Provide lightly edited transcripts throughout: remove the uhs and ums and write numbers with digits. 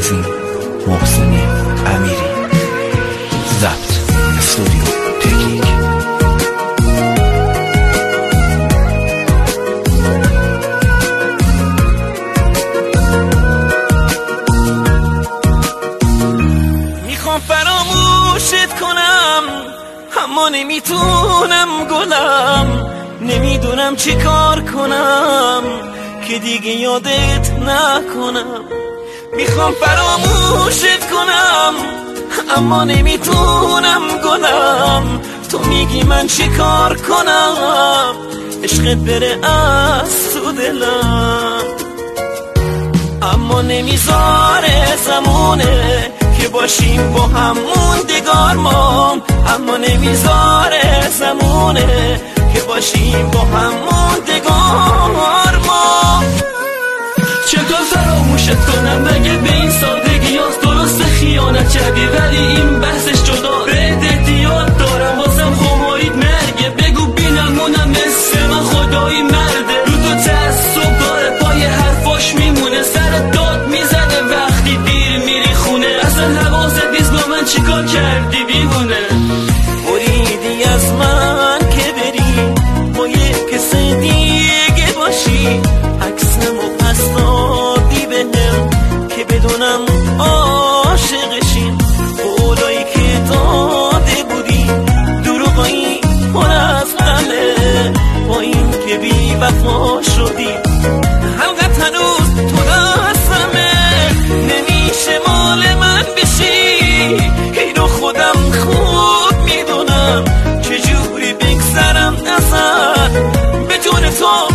تنظیم محسن امیری، ضبط استودیو تکنیک. میخوام فراموشت کنم اما نمیتونم گلم، نمیدونم چی کار کنم که دیگه یادت نکنم. میخوام فراموشت کنم اما نمیتونم گلم، تو میگی من چی کار کنم عشقت بره از تو دلم. اما نمیذاره زمونه که باشیم با هم موندگار ما، اما نمیذاره زمونه که باشیم با هم موندگار ما. چطور فراموشت کنم مگه به این سادگی هاست؟ درست خیانت کردی ولی این بحثش جدا، بهت احتیاط دارم واسم خمارید مرگه. بگو بینمونم مثل من خدایی مرده، رو تو تعصب داره پای حرفاش میمونه، سر داد میزنه وقتی دیر میری خونه. اصلا حواست نیست با من چیکار کردی دیوونه؟ بریدی از من که بری با یک کس دیگه باشی، عکسمو پس دادی بهم که بدونم عاشقشی. قولایی که داده بودی دروغایی پر از غمه، با این که بی وفا شدی حلقت هنوز تو دستمه. نمیشه مال من بشی، اینو خودم خوب میدونم، چجوری بگذرم ازت بدون تو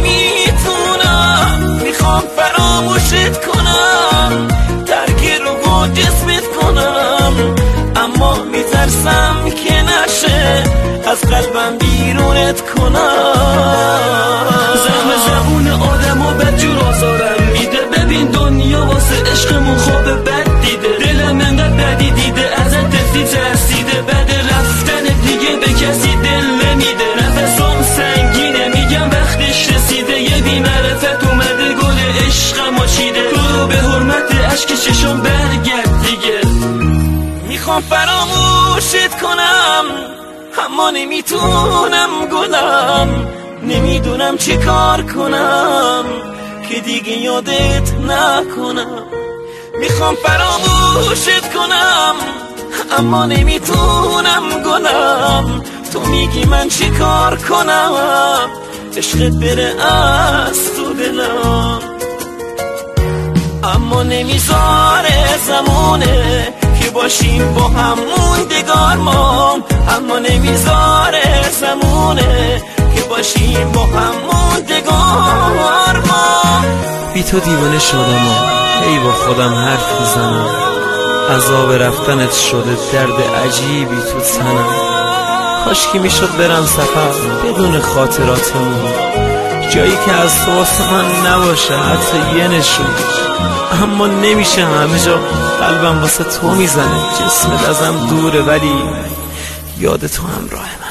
نمیتونم. میخوام فراموشت کنم، ترک رو جسمت کنم، اما میترسم که نشه از قلبم بیرونت کنم. زبون آدم و بدجور آزارم میده، ببین دنیا واسه عشقمون خواب بد دیده، دلم انقدر بدی دیده ازت دفتی ترسیده، بد رفتن دیگه به کسی دل نمیده. نفسم سنگینه میگم وقتش رسیده، یه بی معرفت اومده گل عشقمو چیده، تو رو به حرمت عشق چشم برگرد دیگه. میخوام فراموشت کنم اما نمیتونم گلم، نمیدونم چی کار کنم که دیگه یادت نکنم. میخوام فراموشت کنم اما نمیتونم گلم، تو میگی من چی کار کنم عشقت بره از تو دلم. اما نمیذاره زمونه که باشیم با هم موندگار ما، اما نمیذاره زمونه که باشیم با هم موندگار ما. بی تو دیوانه شدم و ای با خودم حرف میزنم، عذاب رفتنت شده درد عجیبی تو تنم. کاش که میشد برم سفر بدون خاطراتمون، جایی که از تو واسه من نباشه حتی یه نشون. اما نمیشه، همه جا قلبم واسه تو میزنه، جسمت ازم دوره ولی یاد تو همراهه.